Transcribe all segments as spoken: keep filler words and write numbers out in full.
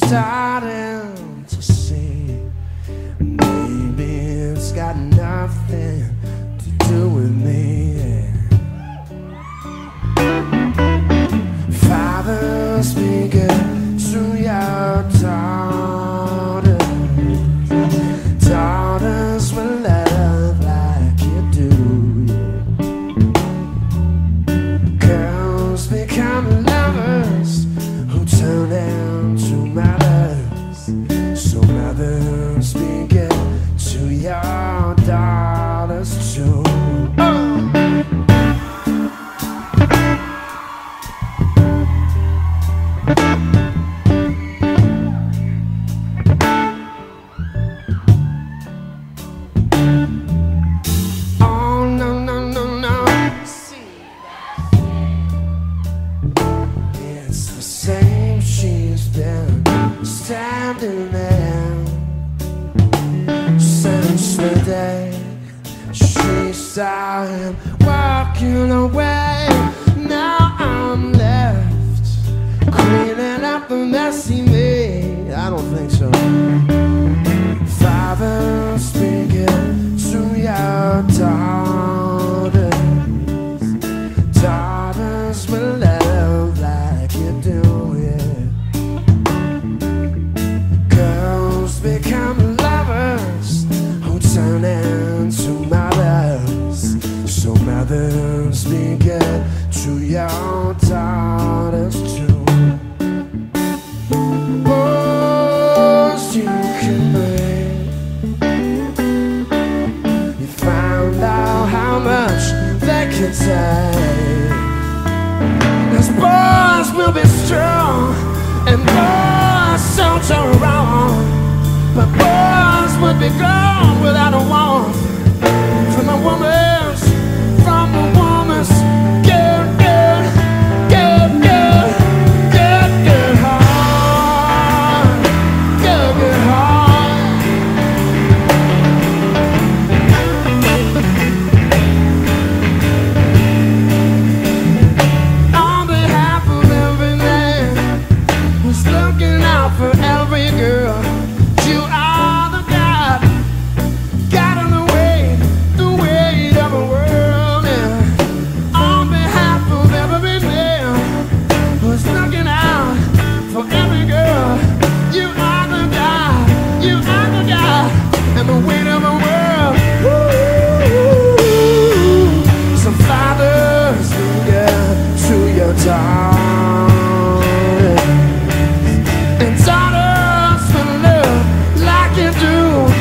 starting to see maybe it's got nothing to do with me. Father, speak it to your daughters. Daughters will love like you do. Girls become lovers who turn into mothers. So mothers, speak it to your daughters too. Oh. Standing there since the day she saw him walking away. Now I'm left cleaning up the mess he made. I don't think so. Father, speak it to your daughters. Daughters will love like you do. Become lovers who turn into mothers. So mothers, speak it to your daughters too. Boys you can bring. You found out how much they can take. 'Cause boys will be strong and boys don't turn around. But boys would be gone without a warrant from a woman's, from a woman's good, good, good, good, good, good heart, good, good heart. On behalf of every man who's looking out for every girl, you are the God, God in the way, the weight of a world, yeah. On behalf of every man who's looking out for every girl, you are the God, you are the God, and the weight of a world. Ooh. So fathers, yeah, to your daughters, and daughters will love like you do.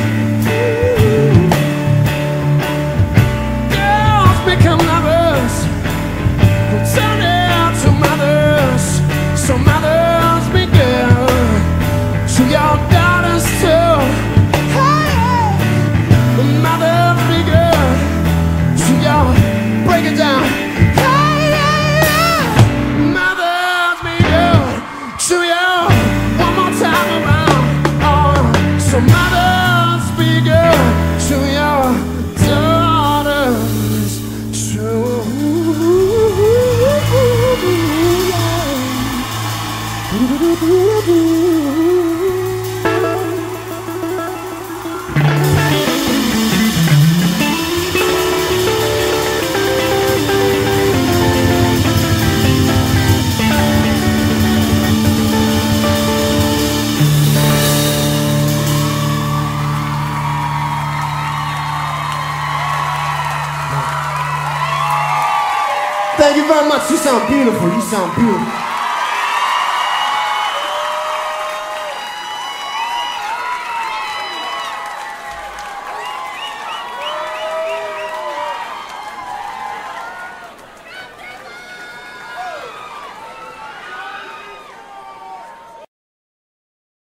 Girls become lovers who turn into mothers. So mothers, be good to your daughters too. Hey, mothers, be good to your, break it down. Hey, yeah, yeah. Mothers, be good to your, one more time around. So mothers, be good to your daughters too. Thank you very much. You sound beautiful. You sound beautiful.